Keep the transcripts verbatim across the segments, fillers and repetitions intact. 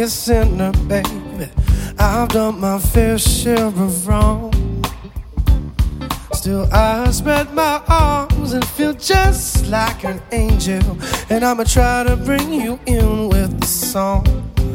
a sinner, baby. I've done my fair share of wrong. Still I spread my arms and feel just like an angel. And I'ma try to bring you in with the song.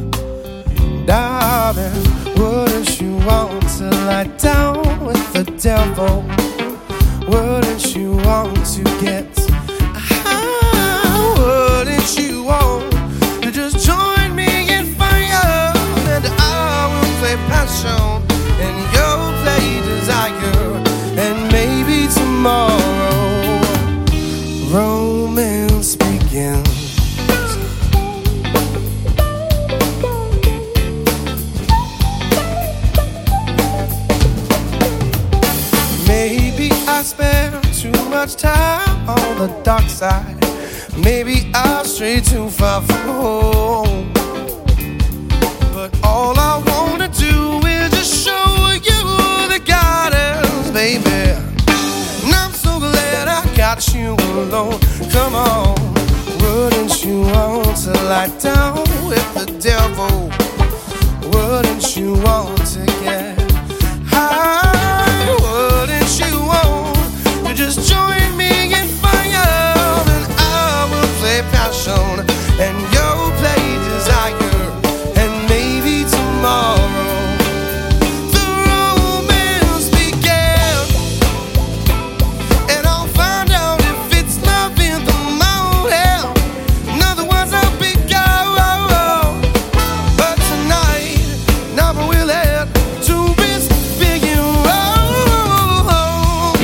Darling, wouldn't you want to lie down with the devil? Wouldn't you want to get high? Wouldn't you want to just join me in fire? And I will play passion and you'll play desire. And maybe tomorrow romance begins. Maybe I spend too much time on the dark side. Maybe I stray too far from home. But all I wanna do is just show you the guidance, baby. And I'm so glad I got you alone. Come on, wouldn't you want to lie down with the devil? Wouldn't you want to get high? Wouldn't you want to just join me in fire? And I will play passion and you'll play desire. And maybe tomorrow the romance began. And I'll find out if it's love in the morning. In other words, I'll be gone. But tonight, now I will have to risk being wrong.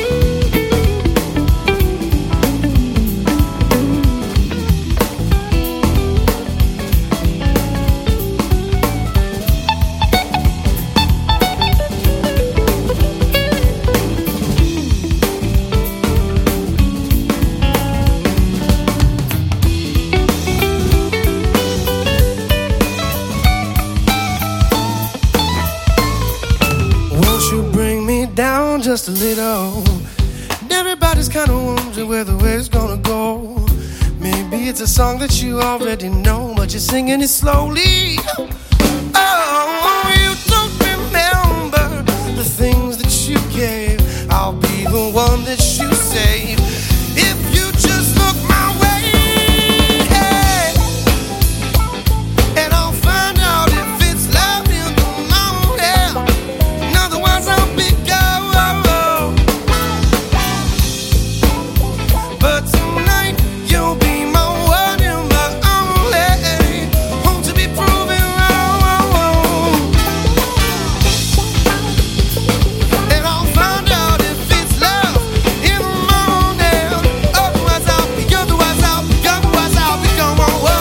Won't you bring me down just a little? And everybody's kinda wondering where the way's gonna go. Maybe it's a song that you already know, but you're singing it slowly. Oh, you don't remember the things that you gave. I'll be the one that you save. If you just look my way, hey, and I'll find out if it's love in the morning. In other words, I'll be gone. But tonight you'll be my one and my only. Home to be proven wrong. And I'll find out if it's love in the morning. Otherwise I'll be, otherwise I'll be, otherwise I'll be gone.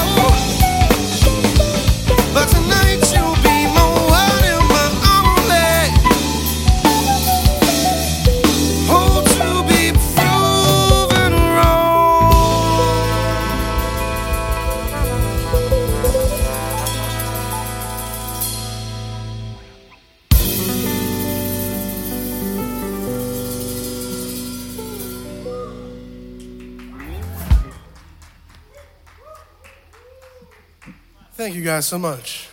But tonight you'll be my one and my only. Home to be proven wrong. Thank you guys so much.